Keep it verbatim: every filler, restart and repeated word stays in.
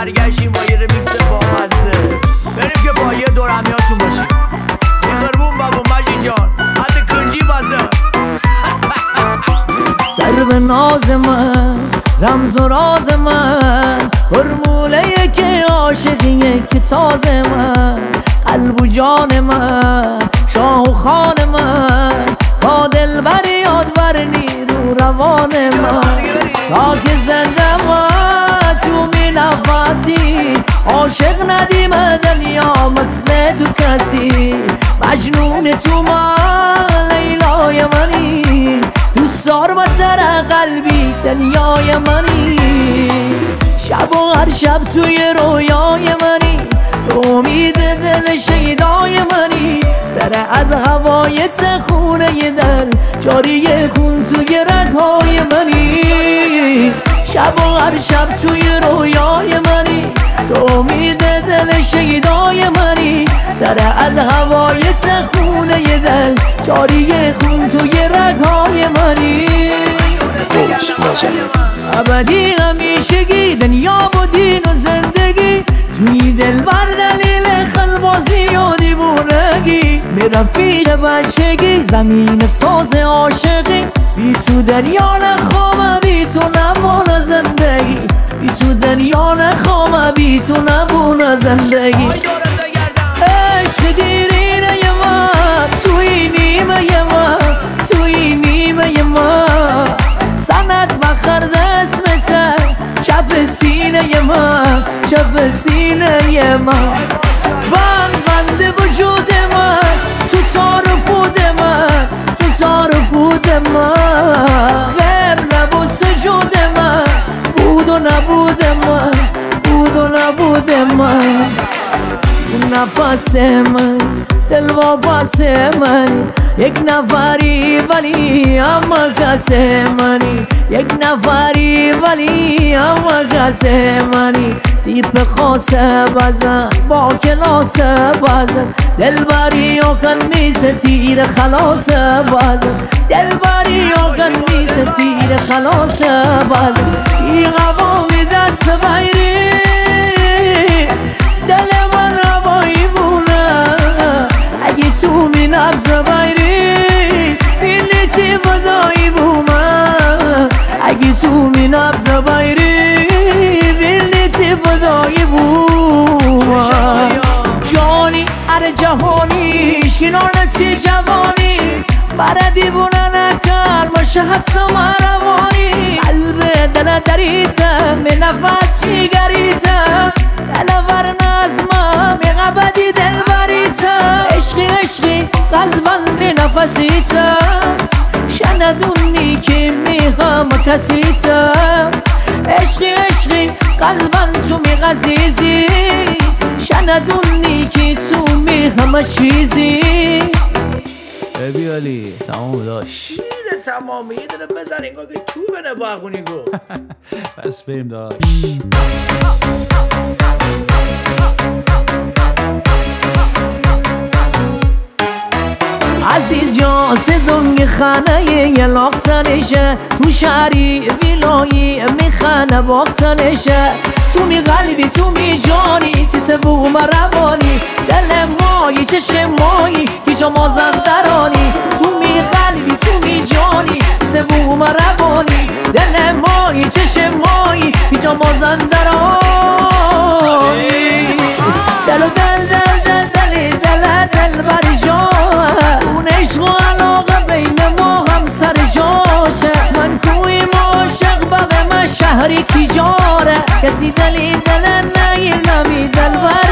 برگشتیم با یه رمیکس بامزه. بریم که با یه دور همیاتون باشیم. یه خربون بابا مجین جان حد کنجی بازه. سر به ناز من رمز و راز من، فرموله که عاشقیه که تازه من، قلب و جان من، شاه و خان من، با دل بر یادور نیرو روان من. تا که زنده من تو می نفسی، عاشق ندیم دنیا مثل تو کسی، مجنون تو من لیلای منی، دوستار بسر قلبی دنیای منی. شب و هر شب توی رویای منی، تو امید دل شیدای منی، سر از هوای تخونه دل جاری خون توی رگهای منی. شب و هر شب توی رویای منی، تو امید دل شیدای منی، سر از هوای تخونه دل جاری خون توی رگهای منی. ابدی همیشگی دنیا و دین و زندگی، توی دل بر دلیل خلبازی و دیوونگی، می رفیق بچگی زمین ساز عاشقی، بی تو دریا نخوام بی تو نبونه زندگی، بی تو دریا نخوام بی تو نبونه زندگی. عشق دیرینه ی من توی نیمه ی من، توی نیمه ی من، سند مخرد اسمته شب سینه ی من، شب سینه ی من، بند بند وجود من، تو تار و پود من، تو تار و پود من، قبل و سجود من، بود و نبود من، بود و نبود من. نفس من دل واپس من، یک نفری ولی اما کس منی، یک نفری ولی اما کس منی. تیپ خاصه بزن با کلاس بزن، دل بری و کن میسه تیر خلاص بزن، دل بری و کن میسه تیر خلاص بزن. این قوامی دست بیری دل من هوایی بونه، اگه تو می نبز بیری بیلیتی فدایی بومه، اگه تو می نبز بیری بیلیتی فدایی بومه. جانی اره جهانیش کنار نتی جوانی، برا دیوونه نکر باشه حس مروانی، قلب دل دریته می نفس شیگریته، دل ور نظمه می غبدی دل بریته، عشقی عشقی قلبم می نفسیته، شندونی که می غم کسیته، عشقی عشقی قلبم تو می غزیزی، شندونی که تو می غم چیزی. ابی علی تمام داشت میره تمامی، یه دونه بزن انگار که تو بنه باخونی گو. پس بریم داشت. عزیز یا صدنگ خانه یه لاغتنشه، تو شهری ویلایی میخانه باغتنشه، تو می قلبی تو می جانی تی سبوم روانی، دل مایی چشم مایی که جا مازندرانی، تو می قلبی تو می جانی تی سبوم روانی، دل مایی چشم مایی که جا مازندرانی. دل و دل دل دل دل دل دل بری جاه، اون عشق و علاقه بین ما هم سر جاشه، من کوی عاشق و به من شهری کی جاره، کسی دلی دل نگیر نمی دل بر